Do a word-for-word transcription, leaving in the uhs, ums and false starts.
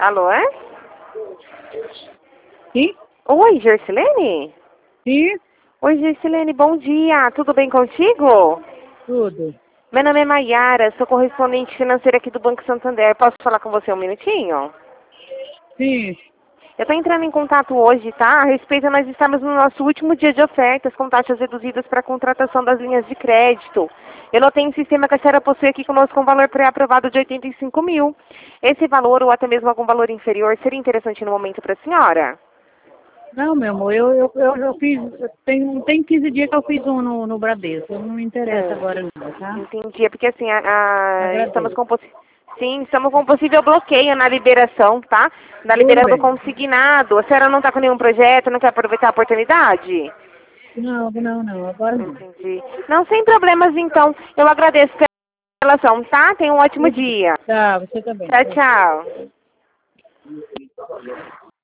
Alô, é? Sim? Oi, Gersilene? Sim? Oi, Gersilene, bom dia. Tudo bem contigo? Tudo. Meu nome é Maiara, sou correspondente financeira aqui do Banco Santander. Posso falar com você um minutinho? Sim. Eu estou entrando em contato hoje, tá? A respeito, nós estamos no nosso último dia de ofertas com taxas reduzidas para a contratação das linhas de crédito. Eu notei um sistema que a senhora possui aqui conosco um valor pré-aprovado de oitenta e cinco mil. Esse valor, ou até mesmo algum valor inferior, seria interessante no momento para a senhora? Não, meu amor, eu, eu, eu, eu fiz, eu tenho, tem quinze dias que eu fiz um no, no Bradesco. Não me interessa É, agora não, tá? entendi. É porque assim, a, a- estamos Agradeço. com possi- sim, estamos com possível bloqueio na liberação, tá? Na Tudo liberação do bem. consignado. A senhora não está com nenhum projeto, não quer aproveitar a oportunidade? Não, não, não, agora não. Entendi. Não, sem problemas então. Eu agradeço pela relação, tá? Tenha um ótimo Tudo bem. dia. Tá, você também. Tchau, Tá. tchau.